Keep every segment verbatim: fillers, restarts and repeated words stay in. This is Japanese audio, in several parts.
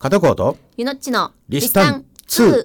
片方とゆのっちのリスタンツー。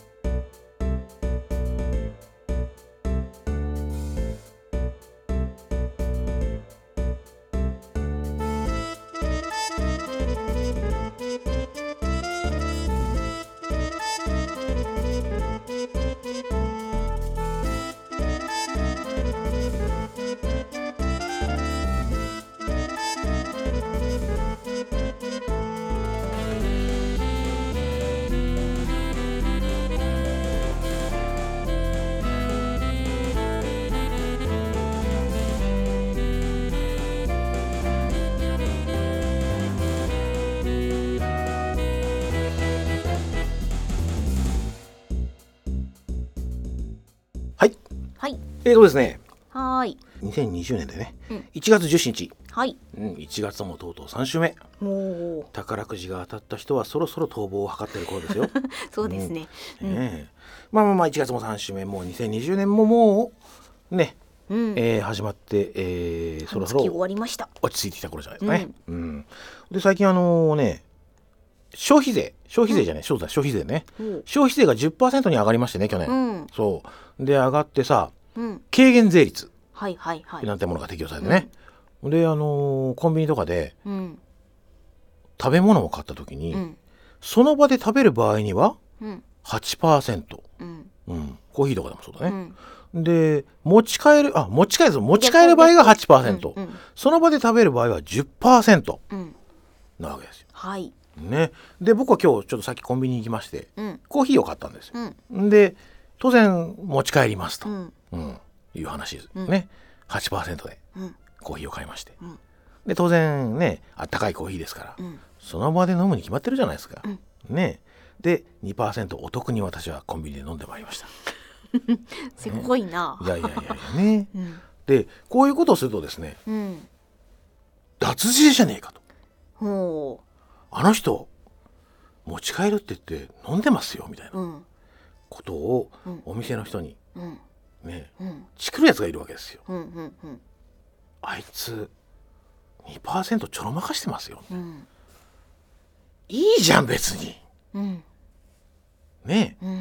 はいえーとですねはーいにせんにじゅうねんでね、 うん、 いちがつじゅうしちにち、 はい、 うん、いちがつもとうとうさんしゅうめ。 お宝くじが当たった人はそろそろ逃亡を図っている頃ですよそうですね、 うんね、まあまあまあいちがつもさんしゅうめ、もうにせんにじゅうねんももうね、うんえー、始まって、えー、そろそろ終わりました。 落ち着いてきた頃じゃないですかね、うんうん、で最近あのね消費税消費税じゃない、うん、そうだ消費税ね、うん、消費税が じゅっパーセント に上がりましてね去年、うん、そうで上がってさ、うん、軽減税率はいはいはいなんてものが適用されてね、うん、であのー、コンビニとかで、うん、食べ物を買った時に、うん、その場で食べる場合には、うん、はちパーセント、うんうん、コーヒーとかでもそうだね、うん、で持ち帰るあ持ち帰る持ち帰る場合が はちパーセント、うんうん、その場で食べる場合は じゅっパーセント、うん、なわけですよ、 はいね、で僕は今日ちょっとさっきコンビニに行きまして、うん、コーヒーを買ったんですよ、うん、で当然持ち帰りますと、うんうん、いう話ですね、うん、はちパーセント でコーヒーを買いまして、うん、で当然ねあったかいコーヒーですから、うん、その場で飲むに決まってるじゃないですか、うん、ねで にパーセント お得に私はコンビニで飲んでまいりましたすごいな、 ね、いやいやいやいやね、うん、でこういうことをするとですね、うん、脱税じゃねえかと、ほうあの人持ち帰るって言って飲んでますよみたいなことをお店の人に、うんねうん、チクるやつがいるわけですよ、うんうんうん、あいつ にパーセント ちょろまかしてますよ、うん、いいじゃん別に、うん、ねえ、うん、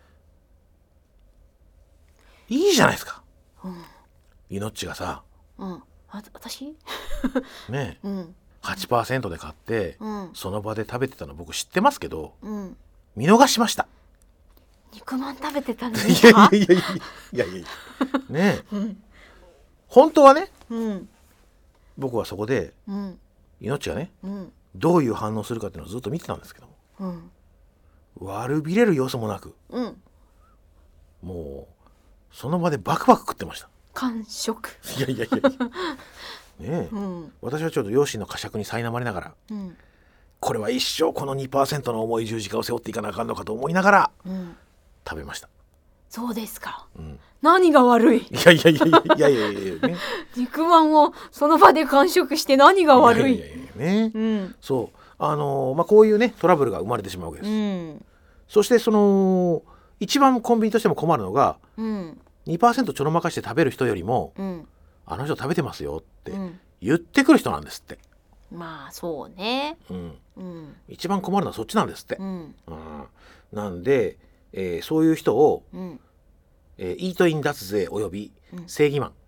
いいじゃないですか、うん、いのっちがさ、 うん、あ私ねえ、うんはちパーセント で買って、うん、その場で食べてたの僕知ってますけど、うん、見逃しました。 肉まん食べてたんですか？ いやいやいやいやいやいやねえ、うん、本当はね、うん、僕はそこで、うん、命がね、うん、どういう反応するかっていうのをずっと見てたんですけども、うん、悪びれる様子もなく、うん、もうその場でバクバク食ってました。 完食。 いやいやいやいやねえうん、私はちょっと両親の呵責に苛まれながら、うん、これは一生この にパーセント の重い十字架を背負っていかなあかんのかと思いながら、うん、食べました。 そうですか、うん、何が悪い。いやいやいやいやいやいやいや、ね、 肉まんをその場で完食して何が悪い。いやいやいやね、うん、 そうあのーまあ、こういうねトラブルが生まれてしまうわけです、うん、そしてその一番コンビニとしても困るのが、うん、にパーセント ちょろまかして食べる人よりも、うんあの人食べてますよって言ってくる人なんですって、 うん、まあそうね、 うんうん、一番困るのはそっちなんですって、うんうん、なんで、えー、そういう人を、うんえー、イートイン脱税および正義マン、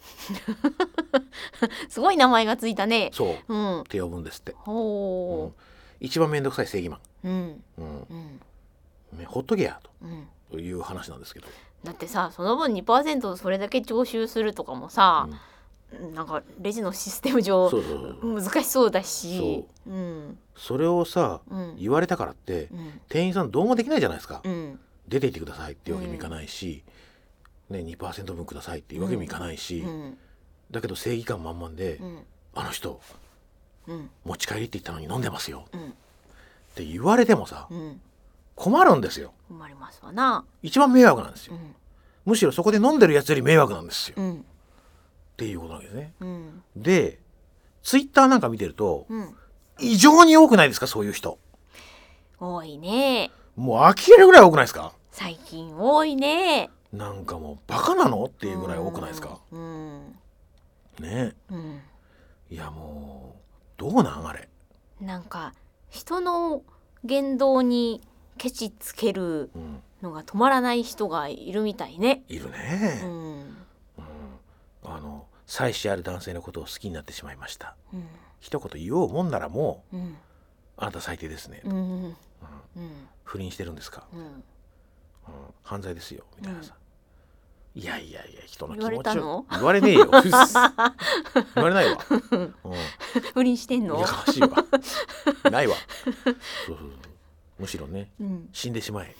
うん、すごい名前がついたね。 そう、うん、って呼ぶんですって。ほう、うん、一番めんどくさい正義マン、うんうんうんね、ほっとけやと、うん、いう話なんですけど、 だってさその分 にパーセント それだけ徴収するとかもさ、うん、なんかレジのシステム上そうそうそう難しそうだし、 そう、うん、それをさ、うん、言われたからって、うん、店員さんどうもできないじゃないですか、うん、出て行ってくださいっていうわけにもいかないし、うんね、にパーセント 分くださいっていうわけにもいかないし、うん、だけど正義感満々で、うん、あの人、うん、持ち帰りって言ったのに飲んでますよ、うん、って言われてもさ、うん困るんですよ。 困りますわな。 一番迷惑なんですよ、うん、むしろそこで飲んでるやつより迷惑なんですよ、うん、っていうことなんですね、うん、でツイッターなんか見てると、うん、異常に多くないですかそういう人。 多いね。 もう呆れるぐらい多くないですか最近。多いね。 なんかもうバカなのっていうぐらい多くないですか、うん、ねえ、うん、いやもうどうなんあれ。 なんか人の言動にケチつけるのが止まらない人がいるみたいね。 いるね、 うんうん、 あの妻子ある男性のことを好きになってしまいました、 うん、 一言言おうもんならもう、 うん、 あなた最低ですね、 うんうんうん、不倫してるんですか、 うんうん、 犯罪ですよみたいなさ、いやいやいや人の気言われ持ちをたの？ 言われねえよ言われないわ、うん、 不倫してんの？ いやかしいわないわそうそうそう、むしろね、うん、死んでしまえ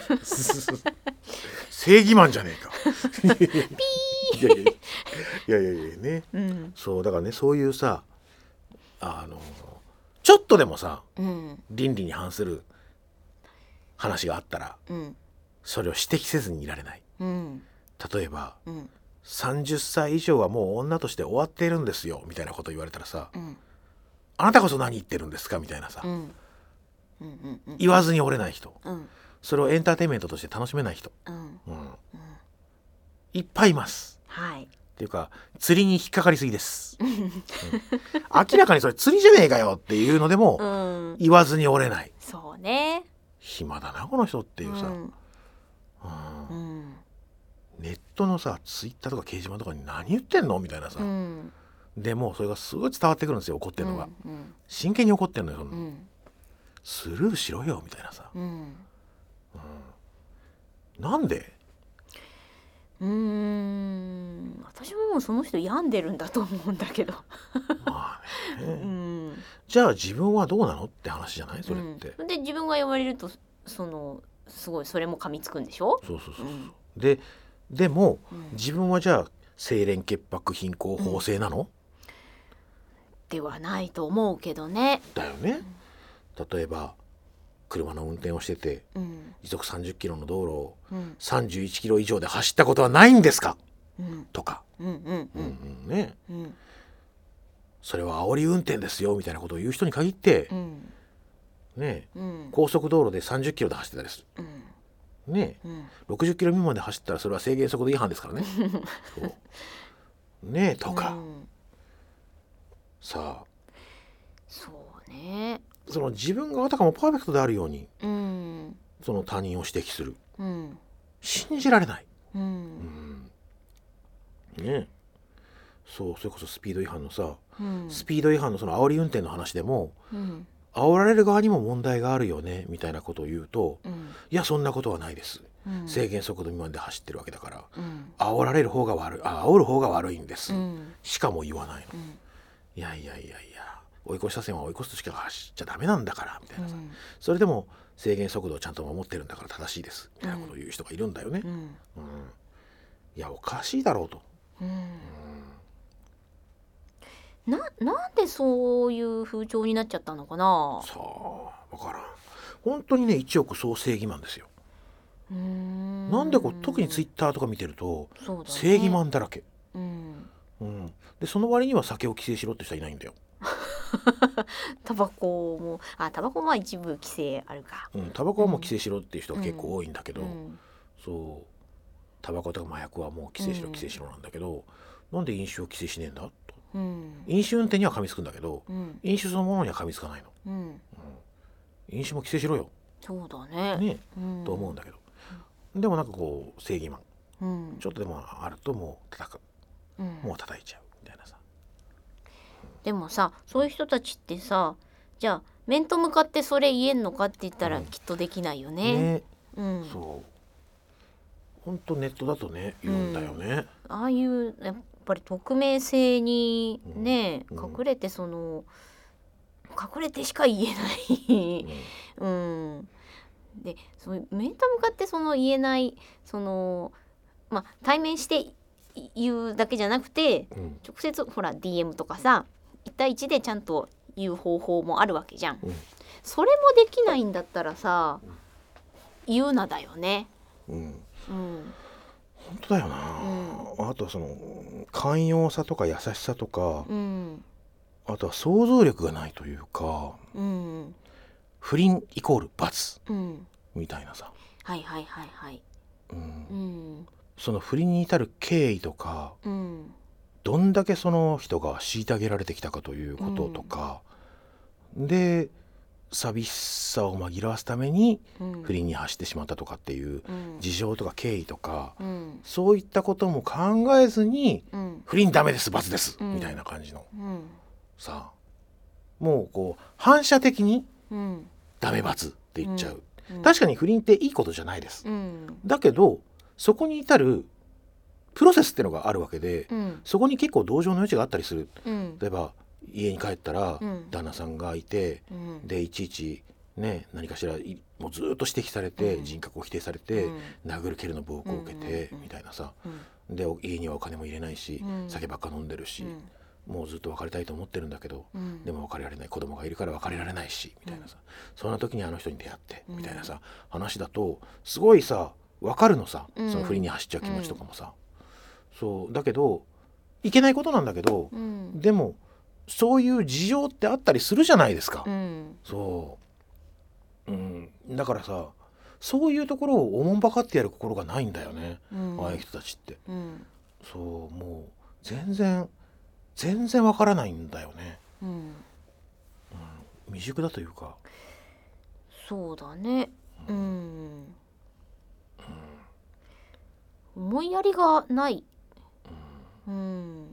正義マンじゃねえかピーいやいやいやいやいやいやね、うん、そうだからね、そういうさ、あのちょっとでもさ、うん、倫理に反する話があったら、うん、それを指摘せずにいられない、うん、例えば、うん、さんじゅっさい以上はもう女として終わっているんですよみたいなこと言われたらさ、うん、あなたこそ何言ってるんですかみたいなさ、うんうんうんうん、言わずに折れない人、うん、それをエンターテインメントとして楽しめない人、うんうんうん、いっぱいいます、はい、っていうか釣りに引っかかりすぎです、うん、明らかにそれ釣りじゃねえかよっていうのでも、うん、言わずに折れない、 そうね、 暇だなこの人っていうさ、うんうんうん、ネットのさツイッターとか掲示板とかに何言ってんのみたいなさ、うん、でもそれがすごい伝わってくるんですよ、怒ってるのが、うんうん、真剣に怒ってるのよ、うん、スルーしろよみたいなさ、うんうん、なんでうーん私ももうその人病んでるんだと思うんだけどまあね、うん、じゃあ自分はどうなのって話じゃないそれって、 うん、で自分が言われるとそのすごいそれも噛みつくんでしょ。 そうそうそうそう、うん、ででも、うん、自分はじゃあ清廉潔白貧困法制なの、うん、 ではないと思うけどね。 だよね、うん、例えば車の運転をしてて、うん、時速さんじゅっキロの道路をさんじゅういちキロ以上で走ったことはないんですか、うん、とか、うんうんうんうんうんね、うん、それは煽り運転ですよみたいなことを言う人に限って、うんねうん、高速道路でさんじゅっキロで走ってたりする、うんねうん、ろくじゅっキロ未満で走ったらそれは制限速度違反ですからねそうねとか、うん、さあそうね、 その自分があたかもパーフェクトであるように、うん、その他人を指摘する、うん、信じられない、うんうん、ねそうそれこそスピード違反のさ、うん、スピード違反のその煽り運転の話でも、うん、煽られる側にも問題があるよねみたいなことを言うと、うん、いやそんなことはないです、うん、制限速度未満で走ってるわけだから、うん、煽られる方が悪いあ煽る方が悪いんです、うん、しかも言わないの、うん、いやいやいやいや追い越し車線は追い越すとしか走っちゃダメなんだからみたいなさ、うん、それでも制限速度をちゃんと守ってるんだから正しいですみたいなことを言う人がいるんだよね、うんうん、いやおかしいだろうと、うんうん、な, なんでそういう風潮になっちゃったのかな。 さあ分からん、本当にね一億総正義マンですよ。うーんなんでこう特にツイッターとか見てると、ね、正義マンだらけ、うんうん、でその割には酒を規制しろって人はいないんだよタバコもあタバコは一部規制あるか、 うん、タバコはもう規制しろっていう人が結構多いんだけど、うん、そうタバコとか麻薬はもう規制しろ、うん、規制しろなんだけど、なんで飲酒を規制しねえんだと、うん、飲酒運転には噛みつくんだけど、うん、飲酒そのものには噛みつかないの、うんうん、飲酒も規制しろよそうだね、 ね、うん、と思うんだけど、でもなんかこう正義マン、うん、ちょっとでもあるともう叩く、うん、もう叩いちゃうみたいなさ。 でもさそういう人たちってさじゃあ面と向かってそれ言えんのかって言ったらきっとできないよね、うんねうん、 そう本当ネットだとね言うんだよね、 うん、ああいうやっぱり匿名性にね、うん、隠れてその隠れてしか言えないうん、うん、でそういう面と向かってその言えないそのまあ対面して言うだけじゃなくて、うん、直接ほら ディーエム とかさいち対いちでちゃんと言う方法もあるわけじゃん、うん、それもできないんだったらさ、うん、言うなだよね、うんうん、 本当だよな、うん、あとはその寛容さとか優しさとか、うん、あとは想像力がないというか、うん、不倫イコール罰、うん、みたいなさはいはいはいはい、うんうん、その不倫に至る経緯とか、うんどんだけその人が虐げられてきたかということとか、うん、で寂しさを紛らわすためにうん不倫に走ってしまったとかっていううん事情とか経緯とか、 うんそういったことも考えずにうん不倫ダメです罰です、 うんみたいな感じのうんさ、もうこう反射的にうんダメ罰って言っちゃう、 うん確かに不倫っていいことじゃないです、 うんだけどそこに至るプロセスっていうのがあるわけで、 うんそこに結構同情の余地があったりする。 うん例えば家に帰ったらうん旦那さんがいて、 うんでいちいちね何かしらいもうずっと指摘されて、 うん人格を否定されて、 うん殴る蹴るの暴行を受けて、 うんみたいなさ、 うんで家にはお金も入れないし、 うん酒ばっか飲んでるし、 うんもうずっと別れたいと思ってるんだけど、 うんでも別れられない、子供がいるから別れられないし、みたいなさ、そんな時にあの人に出会って、みたいなさ話だとすごいさ分かるのさ、 うんその不倫に走っちゃう気持ちとかもさ、そうだけどいけないことなんだけど、 うんでもそういう事情ってあったりするじゃないですか、 うんそう、うん、だからさそういうところをおもんばかってやる心がないんだよね、 うんああいう人たちって。 うんそうもう全然全然わからないんだよね、 うんうん、未熟だというか、 そうだねうん思いやりがないうん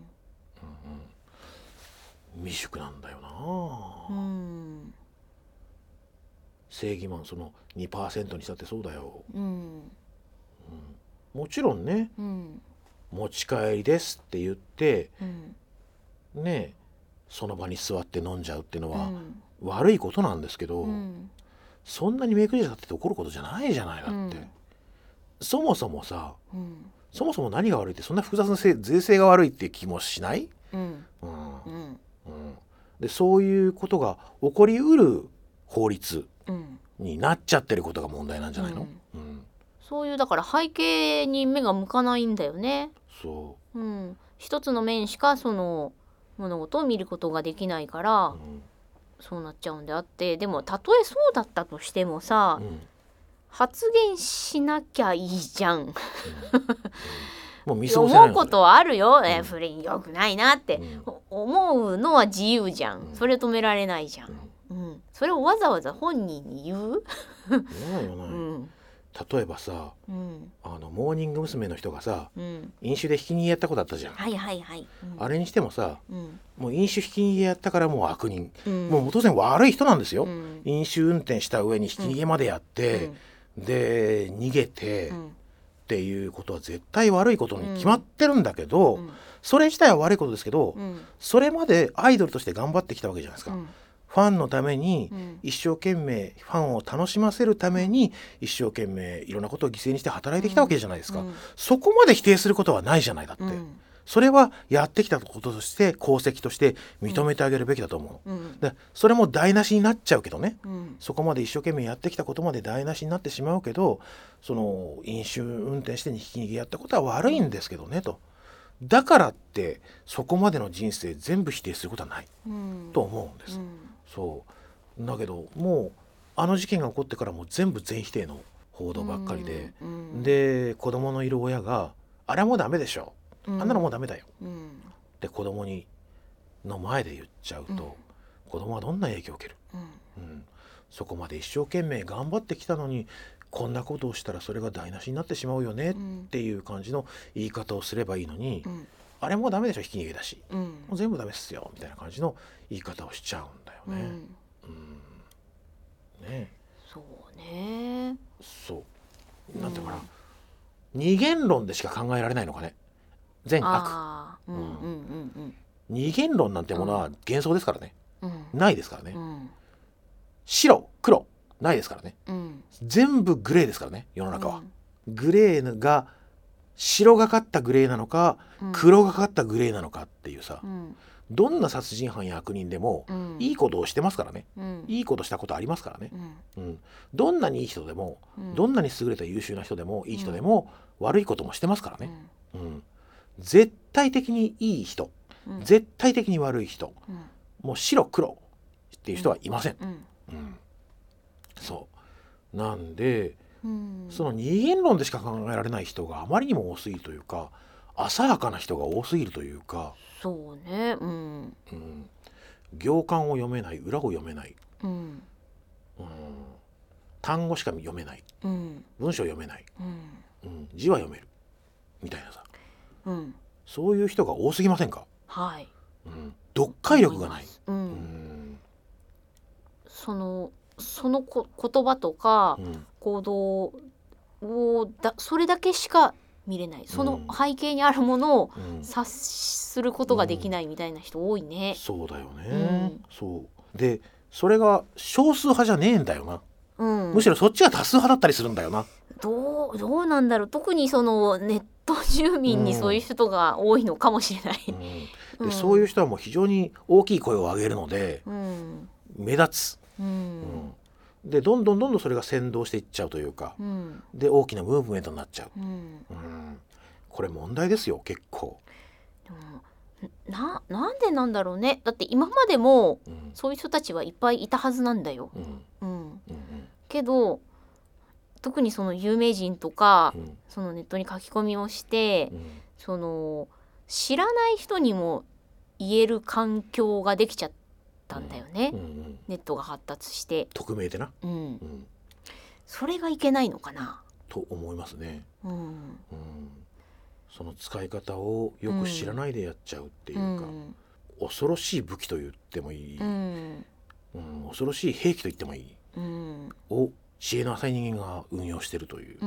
未熟なんだよな、 うん正義マンその にパーセント にしたってそうだよ、 うんもちろんねうん持ち帰りですって言ってうんねその場に座って飲んじゃうっていうのはうん悪いことなんですけど、 うんそんなに目くじ立ってて怒ることじゃないじゃないだって、 うんそもそもさうんそもそも何が悪いってそんな複雑なせ税制が悪いって気もしない、 うんうんうんうん、でそういうことが起こりうる法律うんになっちゃってることが問題なんじゃないの、 うんうんそういうだから背景に目が向かないんだよね。 そうん、一つの面しかその物事を見ることができないから、 う、うんそうなっちゃうんであって、でもたとえそうだったとしてもさ、 うん発言しなきゃいいじゃん。 うんもう見過ごせないの思うことはあるよ、 うんえー不倫良くないなって、 うん思うのは自由じゃん、 うんそれ止められないじゃん、 うんうん、それをわざわざ本人に言う、 ないよない、 うん例えばさうんあのモーニング娘。の人がさうん、 飲酒でひき逃げやったことあったじゃん、 はいはいはい、うん、 あれにしてもさうんもう飲酒ひき逃げやったからもう悪人、 うん、 もう当然悪い人なんですよ、 うん飲酒運転した上にひき逃げまでやって、で逃げて、 うんっていうことは絶対悪いことに決まってるんだけど、 うんそれ自体は悪いことですけど、 うんそれまでアイドルとして頑張ってきたわけじゃないですか、 うんファンのためにうん一生懸命ファンを楽しませるために一生懸命いろんなことを犠牲にして働いてきたわけじゃないですか、 うんそこまで否定することはないじゃないだって、 うんそれはやってきたこととして功績として認めてあげるべきだと思う、 うんでそれも台無しになっちゃうけどね、 うんそこまで一生懸命やってきたことまで台無しになってしまうけど、その飲酒運転してひき逃げやったことは悪いんですけどねと。だからってそこまでの人生全部否定することはないうんと思うんです。 うんそうだけどもうあの事件が起こってからもう全部全否定の報道ばっかりで、 うんで子供のいる親があれはもうダメでしょ、 うんあんなのもうダメだようんって子供にの前で言っちゃうと、 うん子供はどんな影響を受ける、 うんうん、そこまで一生懸命頑張ってきたのにこんなことをしたらそれが台無しになってしまうよねっうんていう感じの言い方をすればいいのに、 うんあれもうダメでしょひき逃げだし、 うんもう全部ダメっすよみたいな感じの言い方をしちゃうんだよね。 うんうんねそうねそうなんていうのかな、二元論でしか考えられないのかね善悪。 ああうんうんうん二元論なんてものは幻想ですからね、 うんないですからね、 うん白黒ないですからね、 うん全部グレーですからね世の中は、グレーが白がかったグレーなのか、 うん黒がかったグレーなのかっていうさ、 うんどんな殺人犯や悪人でも、 うんいいことをしてますからね、 うんいいことしたことありますからね、 うんうん、どんなにいい人でも、 うんどんなに優れた優秀な人でもいい人でも、悪いこともしてますからね、 うんうん、絶対的にいい人、 うん絶対的に悪い人、 うんもう白黒っていう人はいません、 うんうん、そうなんでうんその二元論でしか考えられない人があまりにも多すぎるというか浅はかな人が多すぎるというか、 そうねうんうん、行間を読めない裏を読めないうんうん、単語しか読めない、 うん、 文章読めない、 うんうん、字は読めるみたいなさ、 うん、 そういう人が多すぎませんか？ はい、 うん、読解力がない、 うんうん、 そのそのこ言葉とか行動をだそれだけしか見れない、その背景にあるものを察することができないみたいな人多いね、 うん、そうだよね、 うん、 そうでそれが少数派じゃねえんだよな、 うん、 むしろそっちが多数派だったりするんだよな。 どう、どうなんだろう、特にそのネット住民にそういう人が多いのかもしれない、 うんでうん、 そういう人はもう非常に大きい声を上げるので、 うん、 目立つ、 うんうんでどんどんどんどんそれが先導していっちゃうというか、 うん、 で大きなムーブメントになっちゃう、 うんうん、これ問題ですよ結構。 でもな、なんでなんだろうね。だって今までもうんそういう人たちはいっぱいいたはずなんだよ、 うんうんうんうんけど特にその有名人とか、 うん、 そのネットに書き込みをして、 うん、 その知らない人にも言える環境ができちゃったんだよね、 うんうん、 ネットが発達して、 匿名でな、 うんうん、 それがいけないのかなと思いますね、 うん、 うん、その使い方をよく知らないでやっちゃうっていうか、うん、恐ろしい武器と言ってもいい、うんうん、恐ろしい兵器と言ってもいい、うん、を知恵の浅い人間が運用しているという、うん、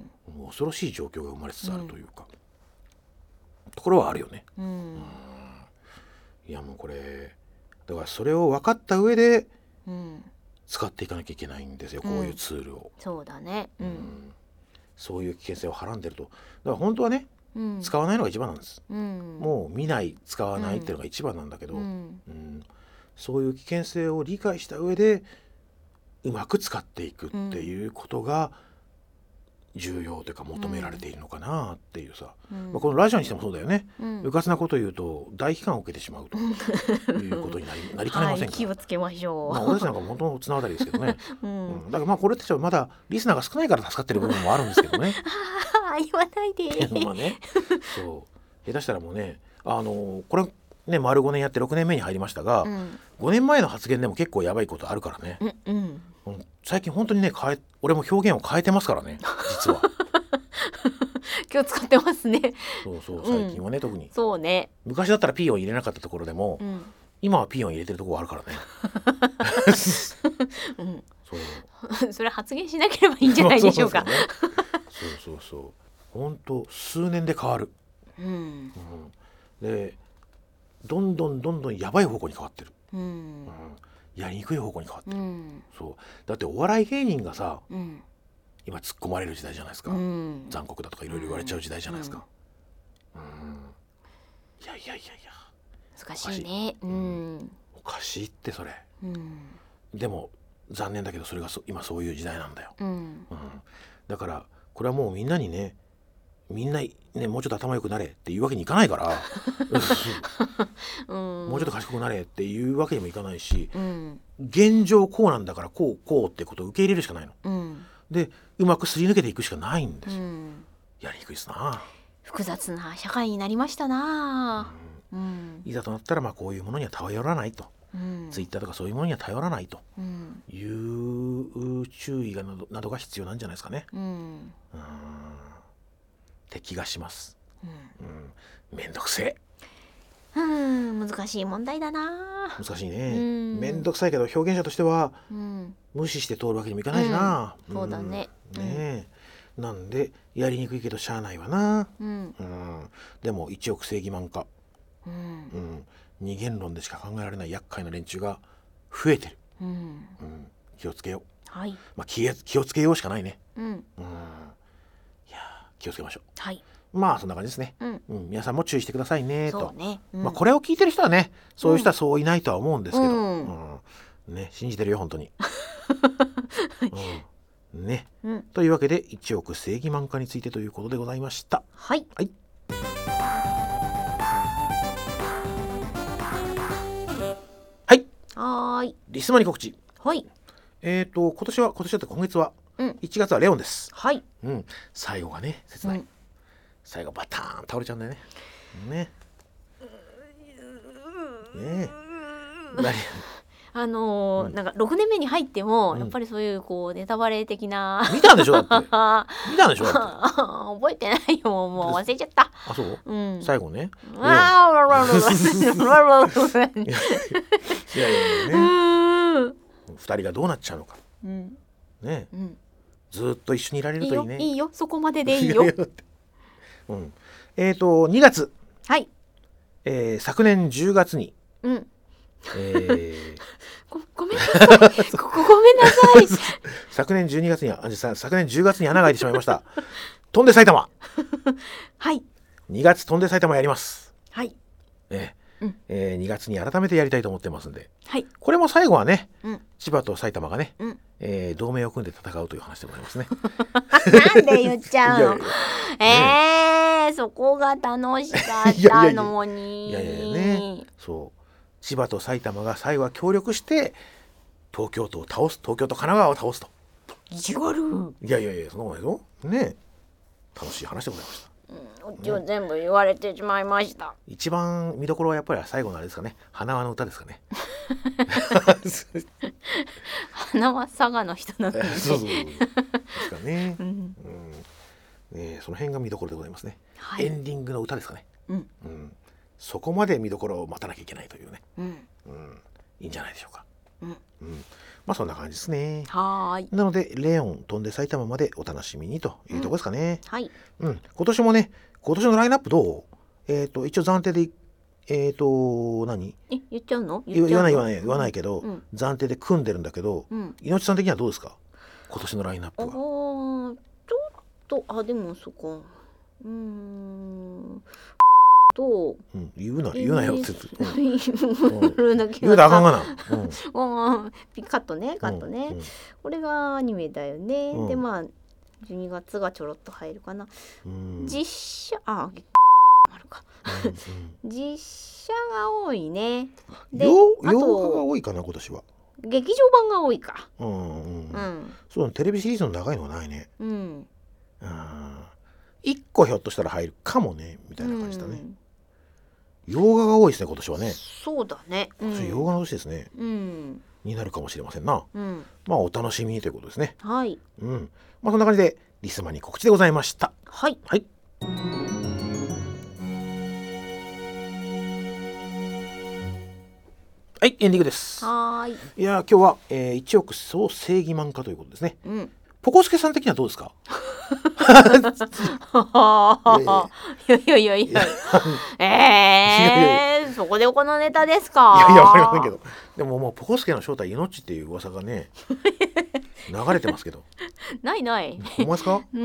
恐ろしい状況が生まれつつあるというか、うん、ところはあるよね、うんうん、いやもうこれだからそれを分かった上で使っていかなきゃいけないんですよ、うん、こういうツールを、 そうだね、うんうん、 そういう危険性をはらんでると。だから本当はね、うん、使わないのが一番なんです、うん、もう見ない使わないっていうのが一番なんだけど、うんうん、そういう危険性を理解した上でうまく使っていくっていうことが重要というか求められているのかなっていうさ、うんまあ、このラジオにしてもそうだよね、うん、うかつなことを言うと大批判を受けてしまうということになり、なりかねませんから、 はい、気をつけましょう。 まあ、俺たちなんか本当の綱渡りですけどね、うんうん、だからまあこれってまだリスナーが少ないから助かってる部分もあるんですけどね言わないでまあね、そう下手したらもうね、あのこれね丸ごねんやってろくねんめに入りましたが、うん、ごねんまえの発言でも結構やばいことあるからね、うんうん、最近本当にね変え俺も表現を変えてますからね実は気を使ってますね。 そうそう最近はね、うん、特にそうね、 昔だったらピーヨン入れなかったところでも、うん、今はピーヨン入れてるところあるからね、 うん、そうそれ発言しなければいいんじゃないでしょうか。 そうそうそう本当数年で変わる、うんうん、でどんどんどんどんやばい方向に変わってる、うんうん、やりにくい方向に変わってる、うん、そうだってお笑い芸人がさ、うん、今突っ込まれる時代じゃないですか、うん、残酷だとかいろいろ言われちゃう時代じゃないですか、うんうん、いやいやいやいや難しいね、うん、 おかしいってそれ、うん、でも残念だけどそれがそ今そういう時代なんだよ、うんうん、だからこれはもうみんなにねみんな、ね、もうちょっと頭良くなれっていうわけにいかないから、うん、もうちょっと賢くなれっていうわけにもいかないし、うん、現状こうなんだからこうこうってことを受け入れるしかないの、うん、でうまくすり抜けていくしかないんですよ、うん、やりにくいですな。 複雑な社会になりましたな、 うんうん、いざとなったらまあこういうものには頼らないと、うん、ツイッターとかそういうものには頼らないという注意がなど、などが必要なんじゃないですかね、うんうんって気がします、うんうん、めんどくせえ、 うん難しい問題だな。 難しいね、うん、めんどくさいけど表現者としては、うん、無視して通るわけにもいかないしな、 うん、そうだね、 うん、ねえなんでやりにくいけどしゃあないわな、うんうん、でも一億正義マン化、うんうん、二元論でしか考えられない厄介な連中が増えてる、うんうん、気をつけよう、はいまあ、気, 気をつけようしかないね、うんうん、いや気をつけましょう、はい、まあそんな感じですね、うんうん、皆さんも注意してくださいねとそうね、うんまあ、これを聞いてる人はねそういう人はそういないとは思うんですけど、うんうんね、信じてるよ本当に、うんねうん、というわけで一億正義マン化についてということでございました。 はい、はいはいはい。 リスマに告知。 はい。 えっ、ー、と今年は今年だって今月は、うん、いちがつはレオンです。 はい。 うん。最後がね切ない。うん、最後バターン倒れちゃうんだよね。ね。ねえ。何あのーうん、なんかろくねんめに入っても、うん、やっぱりそういうこうネタバレ的な見たんでしょだって見たんでしょだって覚えてないよもう忘れちゃった。 あそう、うん、最後ねああいやいやいやねふたりがどうなっちゃうのか、うん、ね、うん、ずっと一緒にいられるといいね。 いいよいいよそこまででいいようん、えーとにがつ、 はい、 えー、昨年じゅうがつに、うんえー、 ご, ごめんなさいごめんなさい昨年じゅうにがつにあ昨年じゅうがつに穴が開いてしまいました飛んで埼玉はいにがつ飛んで埼玉やりますはい、 ねうんえー、にがつに改めてやりたいと思ってますんで、 はい、 これも最後はね、うん、千葉と埼玉がね、うんえー、同盟を組んで戦うという話でございますねなんで言っちゃうのいやいやいやえー、ね、そこが楽しかったのにいやいやいやねそう千葉と埼玉が最後は協力して東京都を倒す東京と神奈川を倒すと意地悪いやいやいやそんなことないぞね楽しい話でございました。 うん、うちは全部言われてしまいました、 うん、一番見どころはやっぱり最後のあれですかね花輪の歌ですかね花輪佐賀の人なのでそうそうですかね、うんうんね、その辺が見どころでございますね、はい、エンディングの歌ですかね、うんうん、そこまで見どころを待たなきゃいけないというね、うんうん、いいんじゃないでしょうか、うんうん、まあそんな感じですね。 はいなのでレオン飛んで埼玉までお楽しみにというところですかね、 うん、はい、 うん、今年もね今年のラインナップどうえっ、ー、と一応暫定でえっ、ー、と何え言っちゃうの言わない言わない言わないけど、うん、暫定で組んでるんだけど、うん、猪木さん的にはどうですか今年のラインナップは。あちょっとあでもそこうーんと、 うん、言うな言うなよって言うな言うなあかんがな、 うん、カットねカットね、うんうん、これがアニメだよね、うん、でまあじゅうにがつがちょろっと入るかな、うん、実写ああるか、うんうん、実写が多いね。 で洋画が多いかな今年は。 劇場版が多いか。 うんうんうん。そうテレビシリーズの長いのはないね。うん。いっこひょっとしたら入るかもねみたいな感じだね。うん、洋画が多いですね今年はね。 そうだね。 今年洋画の年ですね。うん。になるかもしれませんな。うん。まあお楽しみにということですね。 はい。 うん。まあそんな感じでリスマに告知でございました。 はい。 はい。はい、エンディングです。 はい。 いや今日は、えー、いちおく総正義マン化ということですね。うん。ポコスケさん的にはどうですか。 いやいやいやいや。ええー、そこでこのネタですか。 いやいやわかりませんけど、でももうポコスケの正体命っていう噂がね流れてますけど。 ないない。 ほんまですか。 うん。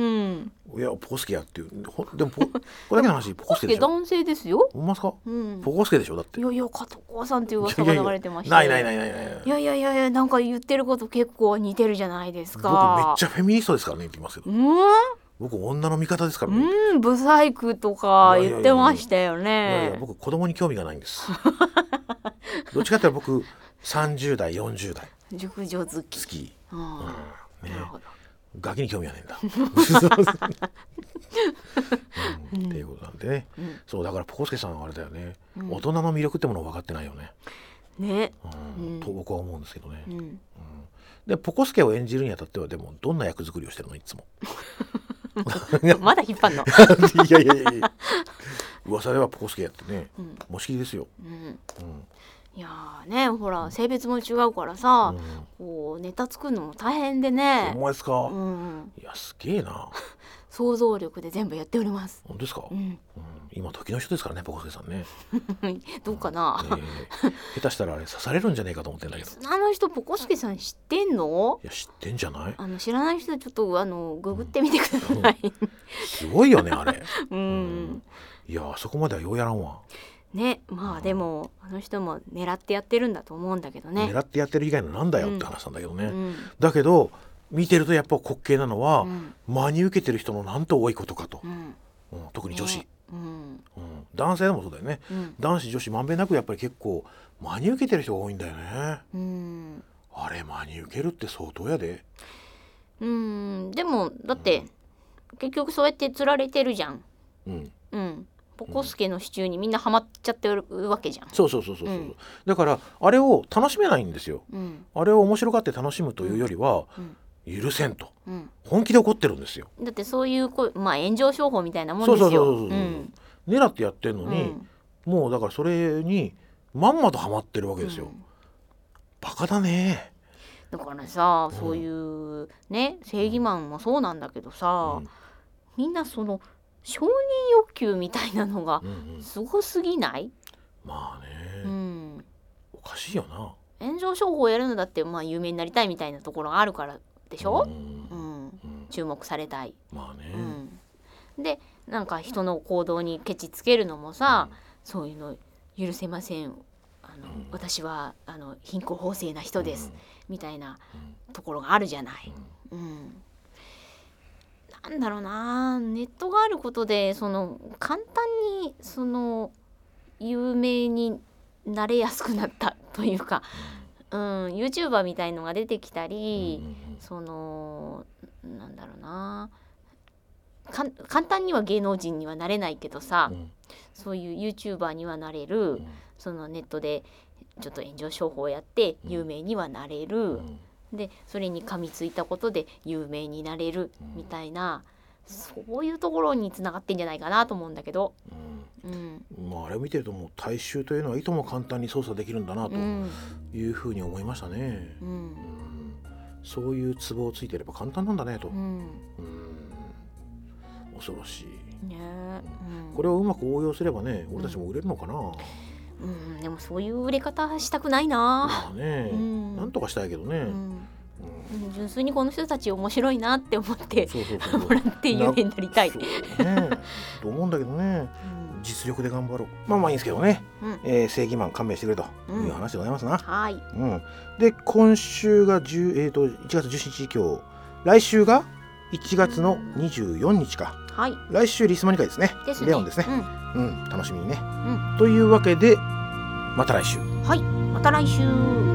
いやポコスケやっていうでもポこれだけの話ポコスケでしょ。 男性ですよ。 ほんまですか。うん。ポコスケでしょだって。 いやいや加藤さんっていう噂が流れてました。 ないないないないない。 いやいやいやいやなんか言ってること結構似てるじゃないですか。 僕めっちゃフェミニストですからね言ってますけど。うん。僕女の味方ですからね。 うんブサイクとか言ってましたよね。いやいや僕子供に興味がないんです。どっちかっていうと僕さんじゅうだいよんじゅうだい。 熟女好き。 好き。 うん、ね、なるほど。 ガキに興味はねえんだ。うん、っていうことなんでね、うん、そうだからポコスケさんはあれだよね、うん、大人の魅力ってものを分かってないよね。 ね、 うんうん、と僕は思うんですけどね。うんうん、でポコスケを演じるにあたってはでもどんな役作りをしてるのいつも。 まだ引っ張んの。 いやいやいやいや。噂ではポコスケやってね、うん、もしきりですよ。うんうんいやーねほら性別も違うからさ、うん、こうネタ作るのも大変でね。 ほんまですか、うん、いやすげえな。 想像力で全部やっております。 本当ですか、うんうん、今時の人ですからねポコスケさんね。 どうかな、 えー、下手したらあれ刺されるんじゃないかと思ってんだけど。 あの人ポコスケさん知ってんの。 いや知ってんじゃない。 あの知らない人はちょっとあのググってみてください、うん、 すごいよねあれ、 うんうん、 いやそこまではようやらんわね。まあでもあの人も狙ってやってるんだと思うんだけどね。 狙ってやってる以外のなんだよって話なんだけどね、うん、だけど見てるとやっぱ滑稽なのは、うん、真に受けてる人のなんと多いことかと、うんうん、特に女子、ねうんうん、男性でもそうだよね、うん、男子女子まんべんなくやっぱり結構真に受けてる人が多いんだよね、うん、あれ真に受けるって相当やで。 うんでもだって、うん、結局そうやって釣られてるじゃん、うんうん、 ポコスケのシチューにみんなハマっちゃってるわけじゃん。 そうそうそうそうそう、うん、だからあれを楽しめないんですよ、うん、あれを面白がって楽しむというよりは、うん、許せんと、うん、本気で怒ってるんですよ。 だってそういうこう、まあ、炎上商法みたいなもんですよ。そうそうそうそう、うん、 狙ってやってんのに、うん、もうだからそれにまんまとハマってるわけですよ、うん、バカだね。 だからさ、うん、そういうね正義マンもそうなんだけどさ、うん、みんなその承認欲求みたいなのがすごすぎない？うんうん、 まあね、うん、おかしいよな。 炎上商法をやるのだって、まあ、有名になりたいみたいなところがあるからでしょ、うんうんうん、注目されたい、 まあね、 うん、でなんか人の行動にケチつけるのもさ、うん、そういうの許せません、あの、うん、私はあの貧困法制な人です、うん、みたいなところがあるじゃない、うんうん、なんだろうな、ネットがあることでその簡単にその有名になれやすくなったというか、うん、YouTuber みたいのが出てきたり、うんうんうん、そのなんだろうな、か簡単には芸能人にはなれないけどさ、うん、そういう YouTuber にはなれる、うん、そのネットでちょっと炎上商法をやって有名にはなれる、うん、でそれに噛みついたことで有名になれるみたいな、そういうところにつながってんじゃないかなと思うんだけど、 うんうん、まあ、あれを見てるともう大衆というのはいとも簡単に操作できるんだなというふうに思いましたね、うんうん、そういうツボをついてれば簡単なんだねと、うんうん、恐ろしい、ね、うん、これをうまく応用すればね俺たちも売れるのかな、うんうん、でもそういう売れ方したくないな、 まあね、うん、なんとかしたいけどね、うんうん、純粋にこの人たち面白いなって思ってもらって有名になりたいねと思うんだけどね、うん、実力で頑張ろう。まあまあいいんですけどね、うん、えー、正義マン勘弁してくれという話でございますな、うん、はい、うん、で今週がじゅう、えー、といちがつじゅうしちにち今日、来週がいちがつのにじゅうよっか、うん、はい、来週リスマニ会ですね、ですね、レオンですね、うんうん、楽しみにね、うん、というわけでまた来週。 はい、また来週。